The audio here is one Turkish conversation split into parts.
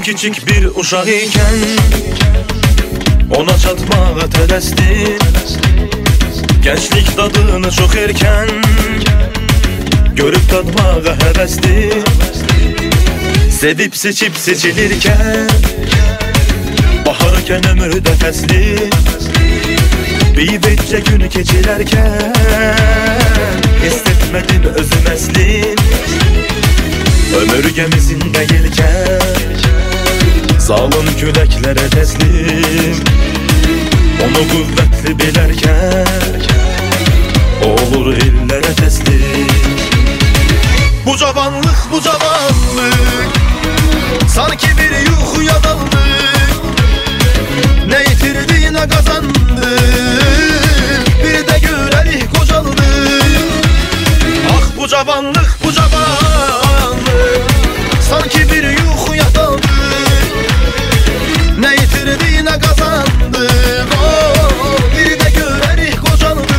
küçük bir uşaq ikən ona çatmağa tələsdim. Gənclik dadını çox erkən görüb dadmağa həvəsdim. Sevib seçib seçilirkən baharkən ömürdə fəsli bivecə günü keçirərkən hissetmədim özüm əslin. Ömür gəmisində yelkən salın küləklərə təslim. Onu qüvvətli bilərkən olur illərə təslim. Bu cavanlıq, bu cavanlıq sanki bir yuxuya daldık. Ne yitirdi ne kazandı, bir de görelik kocaldı. Ah bu cavanlıq, bu cavanlıq sanki bir yuxuya daldı. Ne yitirdi ne kazandı, oh, bir de görelik kocaldı.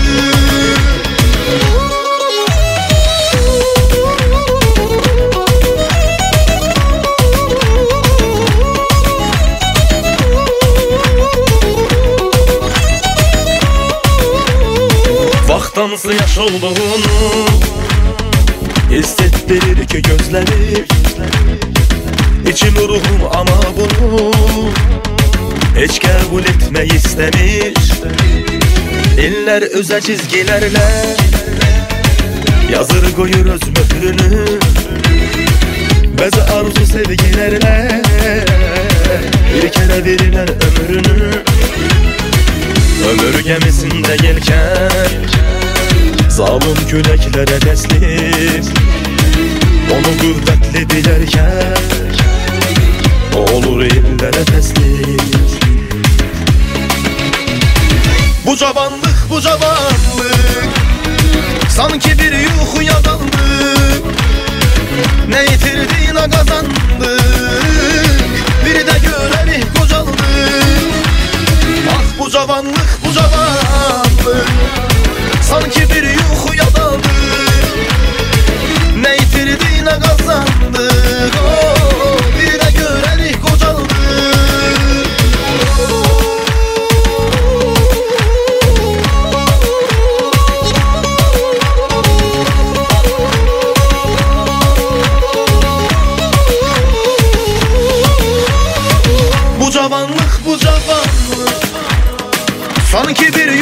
Vaxtansı yaş olduğunu hissettirir ki gözleri. İçim ruhum ama bunu hiç kabul etmeyi istemir. İller öze çizgilerle yazır koyur öz mührünü. Bəzi arzu sevgilerle bir kere verirler ömrünü. Ömür gəmisində yelkən zalim küləklərə təslim. Onu qüvvətli bilərkən olur illərə təslim. Bu cavanlıq, bu cavanlıq sanki bir yuxuya daldık. Ne yitirdi ne kazandık, bir de görelik kocaldık. Ah bu cavanlıq, bu cavanlıq sanki bir yuxuya daldık. Ne yitirdi ne kazandık, oh, bir de görelik kocaldık. Bu cavanlıq, bu cavanlıq sanki bir